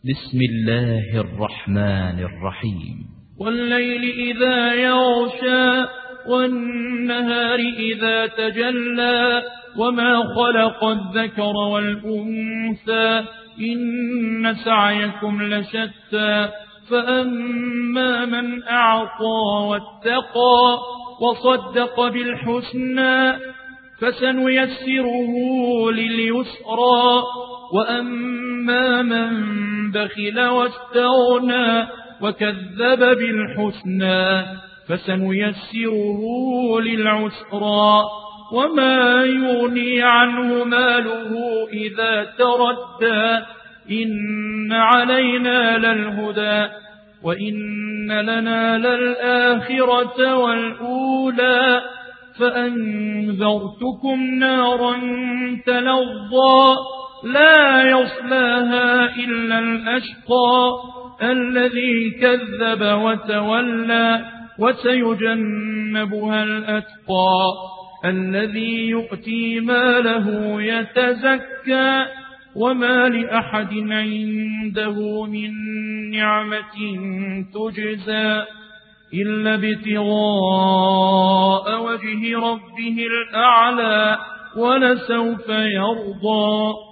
بسم الله الرحمن الرحيم. والليل إذا يغشى والنهار إذا تجلى وما خلق الذكر والأنثى إن سعيكم لشتى فأما من أعطى واتقى وصدق بالحسنى فسنيسره لليسرى وأما من بخل واستغنى وكذب بالحسنى فسنيسره للعسرى وما يغني عنه ماله إذا تردى إن علينا للهدى وإن لنا للآخرة والأولى فأنذرتكم نارا تلظى لا يصلاها إلا الأشقى الذي كذب وتولى وسيجنبها الأتقى الذي يؤتي ماله يتزكى وما لأحد عنده من نعمة تجزى إلا ابتغاء وجه ربه الأعلى ولسوف يرضى.